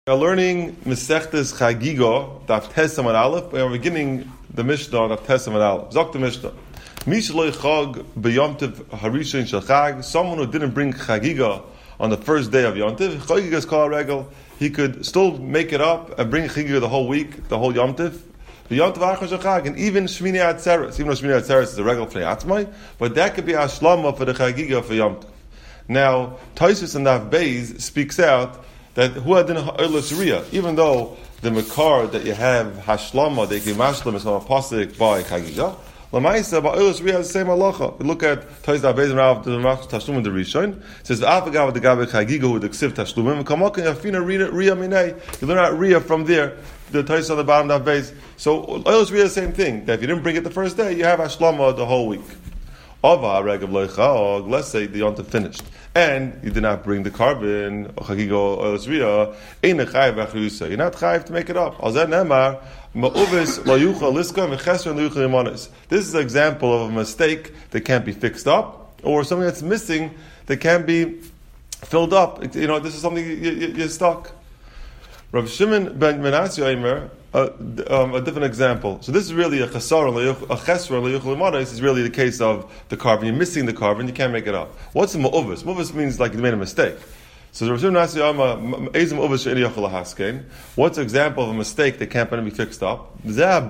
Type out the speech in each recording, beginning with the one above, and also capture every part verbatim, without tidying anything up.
We are learning Masechtes Chagiga, Daf Tes Amud Aleph. We are beginning the Mishnah Daf Tes Amud Aleph. Zok the Mishnah. Mishloi Chag b'Yom Tov Harishon Shel Chag. Someone who didn't bring Chagiga on the first day of Yom Tov, Chagiga is called Regel. He could still make it up and bring Chagiga the whole week, the whole Yom Tov. The Yom Tov Achar Shel Chag, and even Shmini Atzeres. Even though Shmini Atzeres is a regular Pnei Atzmai, but that could be a shlama for the Chagiga for Yom Tov. Now, Tosfos and Daf Beis speaks out that who had in Oilus Riyah, even though the Makar that you have Hashlama, the Ikimashlam is on a pasuk by Chagiga, Lamaisa by Oilus Riyah is the same halacha. We look at Tosfos Daf Beis and Rav the Machs Tashlum and the Rishon. It says the Afagav the Gabe Chagiga who the Ksiv Tashlumim and Kamakin Yafina Riyah Minei. You learn out Riyah from there. The Tosfos on the bottom Daf Beis. So Oilus Riyah is the same thing. That if you didn't bring it the first day, you have Hashlama the whole week. Ava Regav Loichag. Let's say the Yom Tov finished, and you did not bring the carbon, Chagiga Oilus Riyah, Ein Chayiv Achrusa. You're not chayiv to make it up. Al Zeh Nemar, Ma'uvis Lo Yuchal Liska Mechesron Lo Yuchal Yimonis. This is an example of a mistake that can't be fixed up, or something that's missing that can be filled up. You know, this is something you, you, you're stuck. Rav Shimon ben Menashe Omer, uh, um, a different example. So this is really a chesar, a chesra, this is really the case of the carbon. You're missing the carbon, you can't make it up. What's a mu'uvis? Mu'uvis means like you made a mistake. So Rav Shimon ben Menashe Omer, ezim mu'uvis she'eni yochel lahaskein. What's an example of a mistake that can't be fixed up? That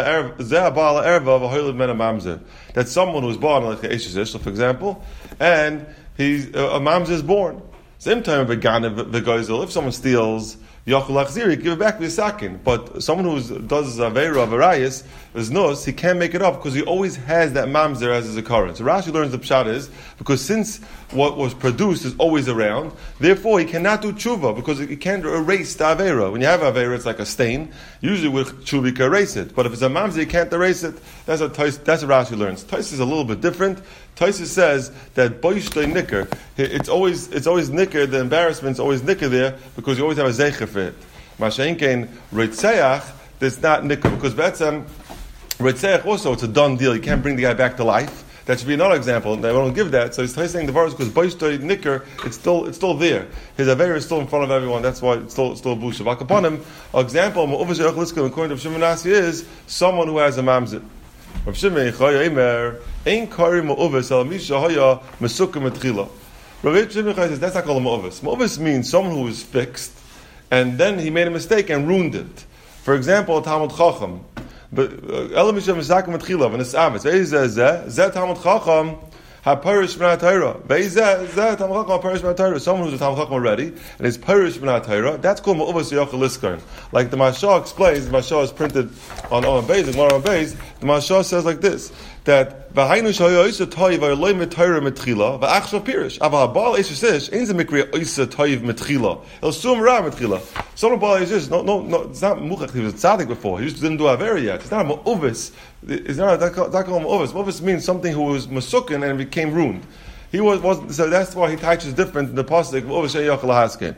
someone who's born like the Eshes, for example, and he's a mamzer is born. Same time of a if someone steals Yachul Achziri, give it back to the sakin. But someone who does Aveira of Arayis, is nos, he can't make it up because he always has that mamzer as his occurrence. So Rashi learns the pshat is because since what was produced is always around, therefore he cannot do tshuva because he can't erase the Aveira. When you have Aveira, it's like a stain. Usually with tshuva you can erase it, but if it's a mamzer, you can't erase it. That's what that's what Rashi learns. Tais is a little bit different. Tosfos says that boishtoi nicker, it's always it's always nicker. The embarrassment's always nicker there because you always have a zecher for it. Masha'inkein Reitzeach, that's not nicker because betzem Reitzeach also it's a done deal. You can't bring the guy back to life. That should be another example. They won't give that. So he's saying the verse because boishtoi nicker, it's still it's still there. His aver is still in front of everyone. That's why it's still it's still busha. Back upon him, an example according to Shimon Nasi is someone who has a mamzer. Rav Shimon Chayimer Ein Kari Ma'uvis Al Misha Haya Mesukim Etchila. Rav Shimon says that's not called a Ma'uvis. Ma'uvis means someone who is fixed and then he made a mistake and ruined it. For example, a Talmud Chacham. But El Misha Mesakim Etchila when it's Amitz. Ve'izeh Zeh Zeh Talmud Chacham HaParish B'nai Torah. Ve'izeh Zeh Talmud Chacham HaParish B'nai Torah. Someone who's a Talmud Chacham already and is Parish B'nai Torah. That's called Ma'uvis Yochel Liskarn. Like the Mashal explains, the Mashal is printed on on base, and one on base. The Mashal says like this: that v'hainu shaya isa toiv v'loy mitayra mitchila v'achshav pirish aval habal eshes ain't the mikri isa toiv mitchila el sum ra mitchila. Someone bal eshes no no no it's not muchach. He was a tzaddik before. He just didn't do avera yet. It's not a ma'uvis. It's not that called ma'uvis. Ma'uvis means something who was masukin and became ruined. He was was so that's why he teaches different in the pasuk ma'uvis sheyach lahaskin.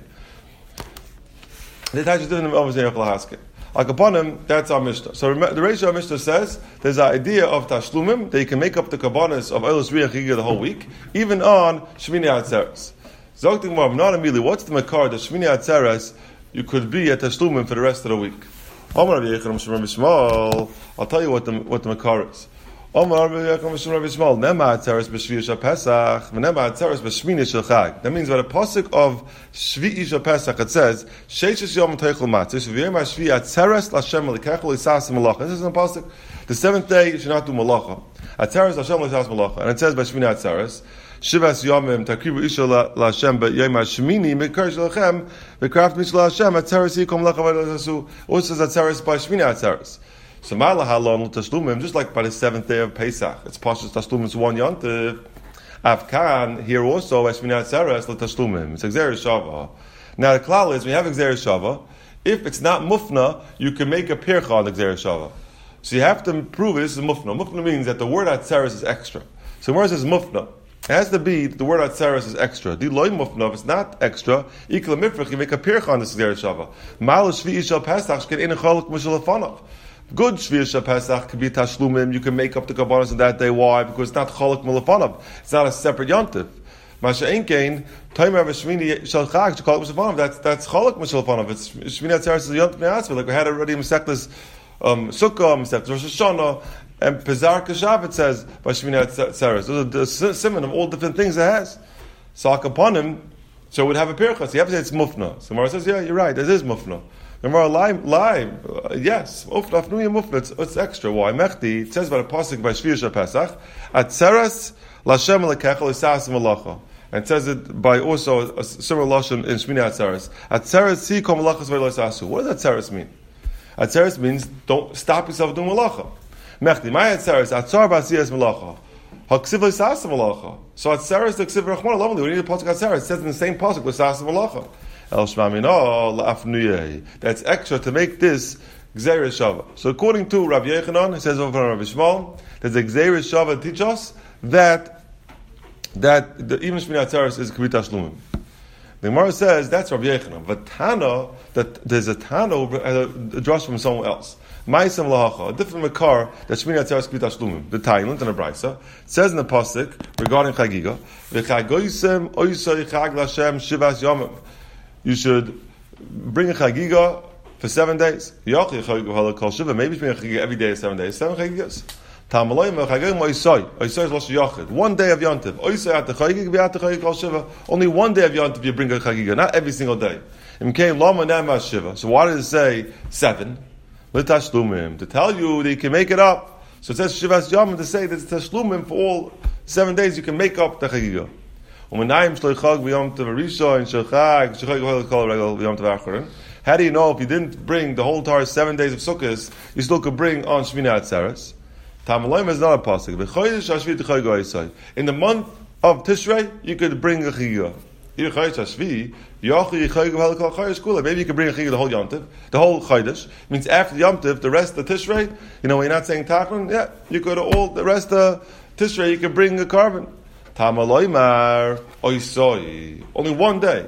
He teaches different in ma'uvis sheyach lahaskin. Like upon him, that's our Mishnah. So the ratio of Mishnah says there's an idea of Tashlumim that you can make up the Kabbanis of Oilus Riyah Chagiga the whole week, even on Shmini Atzeres. Zokting Marv, not immediately. What's the Makar that Shmini Atzeres you could be at Tashlumim for the rest of the week? I'll tell you what the what the Makar is. That means by the pasuk of Shvi'i Shel Pesach it says Sheishes Yom Teichel Matzah Shvi'i Shvi'i Atzeres L'Hashem L'Kechel L'Isas Malacha. This is in the pasuk. The seventh day you should not do malacha. Atzeres L'Hashem L'Isas Malacha, and it says by Shmini Atzeres Shivas Yomim Takrivu Isha L'Hashem B'Yom HaShmini Mikar Shalachem V'Kraft Mishla Hashem Atzeres Yikom L'Chav L'Hasu. Also says Atzeres by Shmini Atzeres. So Ma'ala Halon Tashlumim, just like by the seventh day of Pesach, it's Pashas Tashlumim one Yontif. Avkan here also Shmini Atzeres L'Tashlumim. It's Exeris Shava. Now the klal is when you have Exeris Shava, if it's not Mufna, you can make a pircha on Exeris Shava. So you have to prove it, this is Mufna. Mufna means that the word Atzeres is extra. So where it says Mufna, it has to be the word Atzeres is extra. The loy Mufna, if it's not extra, Ikla Mifrach, you make a pircha on this Exeris Shava. Ma'ala Shvi'i Shel Pesach Shken Ein Cholok Mishal Afanav. Good Shvi'i Shel Pesach could be Tashlumim. You can make up the Kabbanis on that day. Why? Because it's not Cholok Milafanav. It's not a separate Yontif. Masha Enkein, Taimer Vashmini Shalchag, to call it Mishafanav, that's that's Cholak Mishafanav. It's Shmini Atzeres is Yom Tov, like we had already in Mesechtes um, Sukkah, Mesechtes Rosh Hashanah, and Pezar Keshav, it says, Vashmini Atzeres. Those are the simon of all different things it has. Sak upon him, so it would have a pirchas. You have to say it's Mufna. So Gemara says, yeah, you're right, it is Mufna. Gemara lie, lie, uh, yes, Mufna, Afnuya Mufna, it's, it's extra. Why? Mechti, it says by the Pasuk by Shviya Pesach, Atzeres, Lashem Lekech L'Sas Malacha, and it says it by also a similar lashon in Shmini Atzeres. Atzeres si kol malachas v'losasu. What does Atzeres mean? Atzeres means don't stop yourself doing malacha. Mechti my Atzeres Atzar b'asiyas malacha haksiv l'sas malacha. So Atzeres the ksiv rachman lovely. We need a pasuk Atzeres. It says in the same pasuk l'sas malacha. El shmamino la'afnuyei. That's extra to make this gzeir shava. So according to Rabbi Yechanan, it says over from Rabbi Shmuel, there's a gzeir shava to teach us that that the, even Shmini Atzeres is Kvita Shlumim. The Gemara says that's Rabbi Yechanan. But Tana, that there's a Tana, a drush from someone else. Ma'isem lahacha, a different makar that Shmini Atzeres Kvita Shlumim. The Thailand and the Brisa says in the pasuk regarding Chagiga, v'chagoisem oisay chag l'Hashem shivas yomim. You should bring a Chagiga for seven days. Maybe bring a Chagiga every day of seven days. Seven Chagigas. One day of Yontif. Only one day of Yontif you bring a Chagiga, not every single day. So why does it say seven? To tell you that you can make it up. So it says Shivas Yom to say that it's Tashlumim for all seven days you can make up the Chagiga. How do you know if you didn't bring the whole entire seven days of Sukkot, you still could bring on Shmini Atzeres? Tamalayim is not a pasuk. In the month of Tishrei, you could bring a chiyah. Maybe you could bring a chiyah the whole yontiv, the whole chaydish. Means after the yontiv, the rest of Tishrei. You know, when you're not saying tachon, yeah, you could all the rest of Tishrei. You could bring a carbon. Tamalayimar oisoi. Only one day.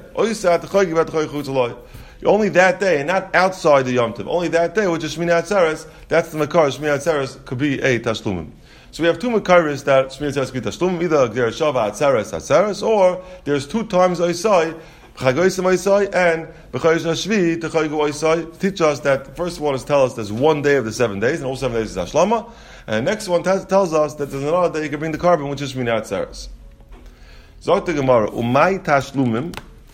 Only that day, and not outside the Yom Tov. Only that day, which is Shmini Atzeres, that's the Makar. Shmini Atzeres could be a Tashlumim. So we have two Makaris that Shmini Atzeres could be Tashlumim, either Gzer Shava Atzeres Atzeres, or there's two times Oisai, B'chagoysim Oisai, and B'chagoysim Hashvi, T'chagoy Oisai, teach us that the first one is tell us there's one day of the seven days, and all seven days is Hashlama, and the next one t- tells us that there's another day you can bring the carbon, which is Shmini Atzeres. Zok the Gemara, Umay Tashlumim,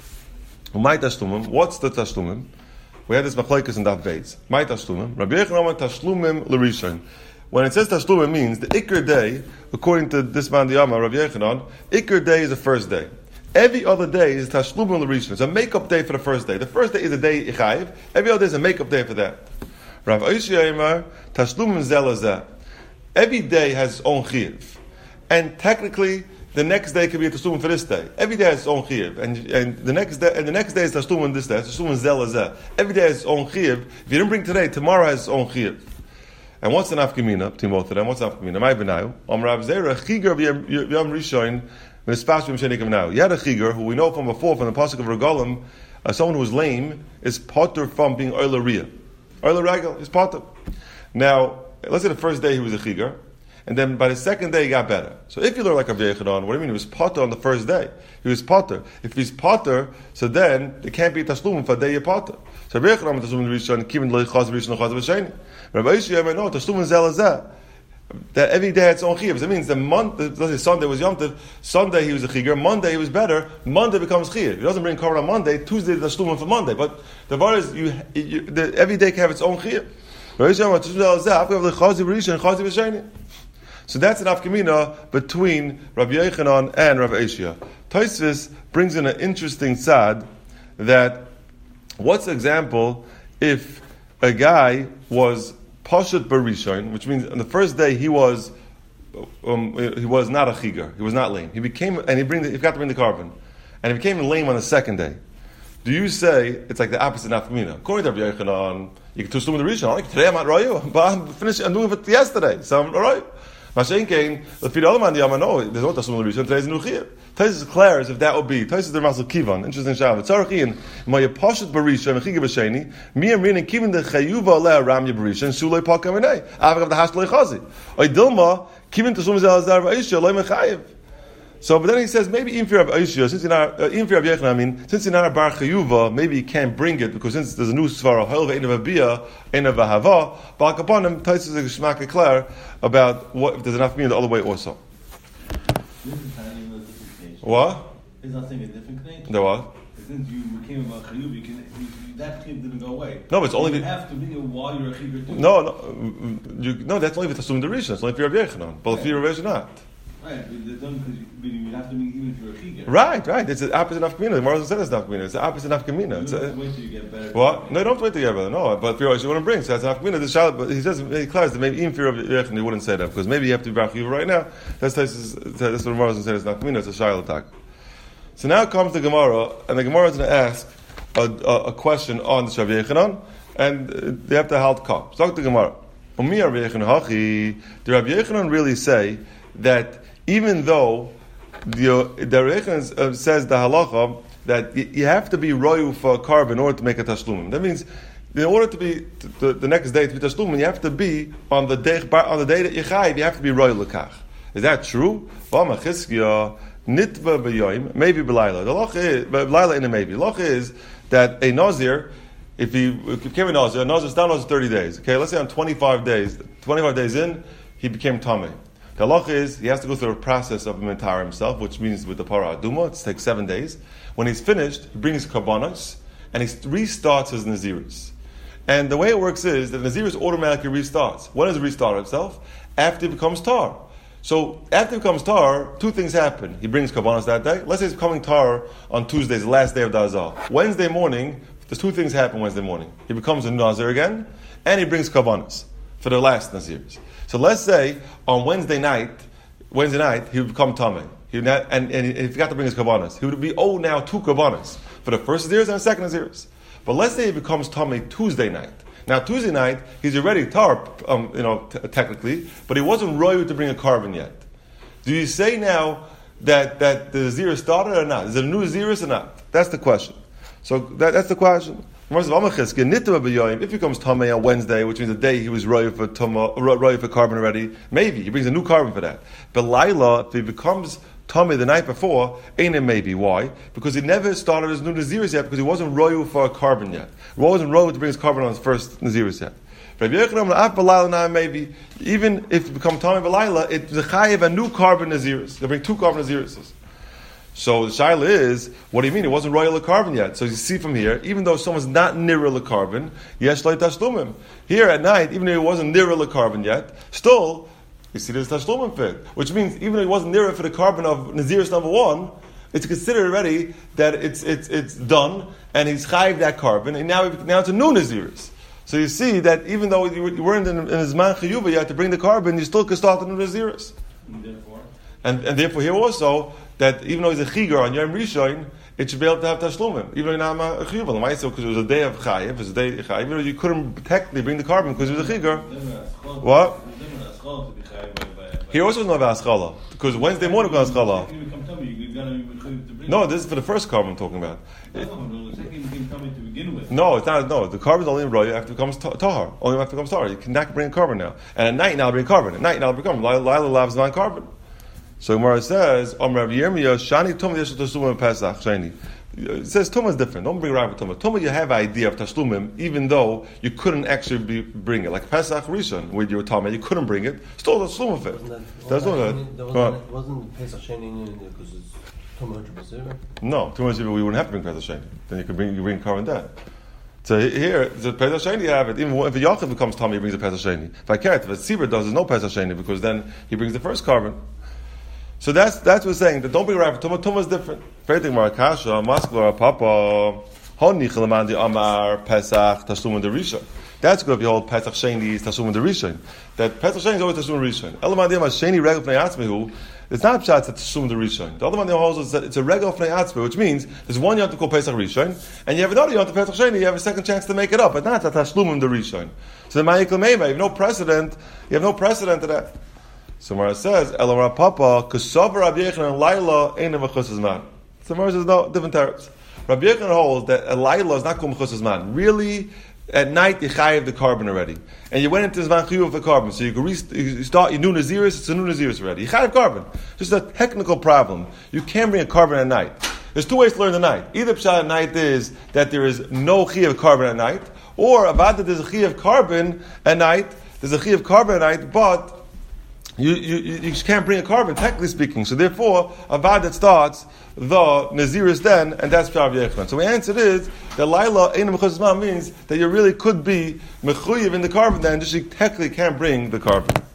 Umay Tashlumim. What's the Tashlumim? We had this machlokes in Daf Beis. My Tashlumim. Rabbi Yechanan Tashlumim l'Rishon. When it says Tashlumim, it means the Iker day, according to this man Diyama, Rabbi Yechanan, Iker day is the first day. Every other day is Tashlumim l'Rishon. It's a make-up day for the first day. The first day is a day Ichayiv. Every other day is a make-up day for that. Rav Oishia Yemar Tashlumim zelazeh. Every day has its own chiyuv, and technically, the next day could be a tashlum for this day. Every day has its own chiyuv, and and the next day and the next day is tashlum on this day. Tashlum is zelazeh. Every day has its own chiyuv. If you didn't bring today, tomorrow has its own chiyuv. And what's an afkamina between both of them? What's an afkamina? My benayu. Om Rav Zera chiger b'yam rishon v'nispas b'mshenik now. You had a chiger who we know from before from the pasuk of Regalim, uh, someone who is lame is potter from being oila riyah. Oila regal is potter. Now let's say the first day he was a chiger. And then by the second day he got better. So if you learn like Rabbi Yechanan, what do you mean? He was potter on the first day. He was potter. If he's potter, so then there can't be tashlum for a day you're potter. So Rabbi Yechanan tashlum rishon kivin lo yichaz rishon chaz v'sheni. Rabbi Yishayim no tashlum zelazeh. That every day it's own chiyuv. It means the month. Let's say Sunday was Yom Tov. Sunday he was a chiger. Monday he was better. Monday becomes chiyuv. He doesn't bring korban on Monday. Tuesday the tashlum for Monday. But the var is you, you the, every day can have its own chiyuv. Rabbi Yishayim tashlum zelazeh. After the chaz v'rishon chaz v'sheni. So that's an afkamina between Rabbi Yechanan and Rabbi Oishia. Tosfos brings in an interesting tzad that what's the example if a guy was pashut barishon, which means on the first day he was um, he was not a chiger, he was not lame. He became and he bring the, he forgot to bring the carbon, and he became lame on the second day. Do you say it's like the opposite afkamina? According to Rabbi Yechanan, you can tashlum the rishon. Like today I'm not royu, but I'm finished. I'm doing it yesterday, so I'm all right. Mashenkein, the Fidel man Yama, no, there's no tashlum l'rishon. Today's a new chiyuv. Tosfos declares if that would be Tosfos the Masel Kivan. Interesting shavu. Tzarachin ma'ya pashat barishon mechiga b'sheni mi amrin and kivan the chayuva le ramya barishon shuloi pakaminei avagav the hashlo chazi. Oy dilma kivan tashlum zelazar va'isha loy mechayiv. So, but then he says maybe Im Fir Rav Aishia, since you're not uh, Im Fir Rav Yechon, I mean, since you're not a Bar Chayuva, maybe you can't bring it because since there's a new svara, Ha'il ve'ein v'biyah, ein v'hava, Bal Kapanim, Tais is a Shema Kekler about what if there's enough meaning the other way also. What? He's not saying a different thing. The what? Since you became about Chayuv, you can you, that claim didn't go away. No, but it's only you the, have to be while you're a Chayuv too. No, no, you, no. That's only if it's assumed the Rishon. It's only if you're a Yechanan. But if you're a Rishon, not. Right, but it's only because you, you have to be even if you're a Chayuv. Right, right. It's the opposite of Kamina. The Gemara said it's not Kamina. It's the opposite of Kamina. You don't have to wait till you get better. What? No, you don't have to wait till you get better. No, but if you're you want to bring, so that's not Kamina. The Shalat, but he says he clarifies that maybe even if you're a Yechan, he wouldn't say that because maybe you have to be Bar Chayuv right now. That's that's what the Gemara said it's not Kamina. It's a Shalat attack. So now comes the Gemara, and the Gemara is going to ask a, a, a question on the Rav Yechanan, and they have to hold cup. So the Gemara, Umi Rav Yechanan Hachi, the Rav Yechanan really say that even though the, the Rav Yechanan uh, says the halacha that you have to be royu for a carb in order to make a tashlumim. That means in order to be to, to, the next day to be tashlumim, you have to be on the day on the day that you chayiv. You have to be royu lekach. Is that true? Nitva b'yoyim, maybe b'layla. The loch is, b'layla in a maybe. The loch is that a nazir, if he, if he became a nazir, a nazir is down nazir thirty days. Okay, let's say on twenty-five days, twenty-five days in, he became tamei. The loch is, he has to go through a process of mentar himself, which means with the para aduma, it takes seven days. When he's finished, he brings karbanos, and he restarts his naziris. And the way it works is that naziris automatically restarts. When does it restart itself? After it becomes tar. So after he becomes tar, two things happen. He brings karbanos that day. Let's say he's becoming tar on Tuesday, the last day of the Azar. Wednesday morning, there's two things happen Wednesday morning. He becomes a Nazir again, and he brings karbanos for the last Nazirs. So let's say on Wednesday night, Wednesday night, he would become tamei. He would not, and, and he forgot to bring his karbanos. He would be owed now two karbanos for the first Nazirs and the second Nazirs. But let's say he becomes tamei Tuesday night. Now Tuesday night, he's already tar, um, you know, t- technically, but he wasn't royu to bring a carbon yet. Do you say now that, that the zira started or not? Is it a new zirus or not? That's the question. So that, that's the question. If he becomes tamei on Wednesday, which means the day he was royu for tuma, royu for carbon already, maybe he brings a new carbon for that. But Laila, if he becomes tamei the night before, ain't it maybe? Why? Because he never started his new naziris yet, because he wasn't royu for a carbon yet. He wasn't royu to bring his carbon on his first naziris yet. Maybe even if you become tamei b'layla, it's the chayiv a new carbon naziris. They bring two carbon naziris. So the shaila is, what do you mean? It wasn't royal carbon yet. So you see from here, even though someone's not near the carbon, yesh lo tashlumim. Here at night, even if it wasn't near the carbon yet, still you see there's tashlumim fit, which means even if it wasn't near for the carbon of naziris number one, it's considered already that it's it's it's done, and he's chayiv that carbon, and now now it's a new naziris. So you see that even though you weren't in, in his man chayuva, you had to bring the carbon, you still could start the new naziris. Therefore, and and therefore here also, that even though he's a chigar on Yom Rishon, it should be able to have tashlumim, even though you're not a chiyuv. Because it was a day of chayiv, it was a day of chayiv, even though you couldn't technically bring the carbon because it was a chigar. What? Here also was no aschala, because Wednesday morning was aschala. No, this is for the first carbon I'm talking about. No, it's not. No, the carbon's only in roy after it becomes tahar. Only after it becomes tahar. You cannot bring carbon now. And at night now bring carbon. At night now bring carbon. Lila loves non carbon. So Gemara says, Amar Yirmiyah, Shani Tumah Yesh Tashlumim Pesach Shani. It says Tumah is different. Don't bring Rav Tumah. Tumah, you have an idea of Tashlumim, even though you couldn't actually be, bring it. Like Pesach Rishon, with your Tumah, you couldn't bring it. Still Tashlumim of it. That's not that. Wasn't, wasn't Pesach Shani because it's Tumah B'Zira? No, Tumah B'Zira, we wouldn't have to bring Pesach Shani. Then you could bring you bring carbon that. So here, the Pesach Sheni you have it. Even if a Yachav becomes Tumah, he brings a Pesach Sheni. If I care, if a Tzibur does, there's no Pesach Sheni, because then he brings the first carbon. So that's that's what's saying that don't bring Rav Tumah. Tumah is different. Freiting Marakasha, Masklar Papa, Honi Chilamandi Amar Pesach Tashlum Derisha. That's good if you hold Pesach Sheni is Tashlum Derisha. That Pesach Sheni is always Tashlum Derisha. Elamandi Amar Sheni Regel Pnei Atzmehu. It's not Pshat it's Tashlum Derisha. The other one holds is that it's a Regel Pnei Atzmehu, which means there's one yom to call Pesach Rishon, and you have another yom to Pesach Sheni. You have a second chance to make it up, but not that Tashlum Derisha. So the Ma'ikl Meima, you have no precedent. You have no precedent to that. So Mara says, Elamar Papa, Kusavar Rabbi Yechon and Laila ain't a mechusas man. So Mara says, no, different terms. Rabbi Yechon holds that a Laila is not called mechusas man. Really, at night you chayiv the carbon already, and you went into Zman Chiyuv of the carbon, so you can rest, you start your new Naziris, it's a new Naziris already. You chayiv carbon. Just a technical problem. You can't bring a carbon at night. There's two ways to learn the night. Either pshat at night is that there is no chayiv carbon at night, or about that there's a chayiv carbon at night. There's a chayiv carbon at night, but You, you you can't bring a carbon, technically speaking. So therefore, avad that starts the Naziris then, and that's Pshat Yechon. So the answer is that Laila Ein Mechuzman means that you really could be mechuyev in the carbon then, just you technically can't bring the carbon.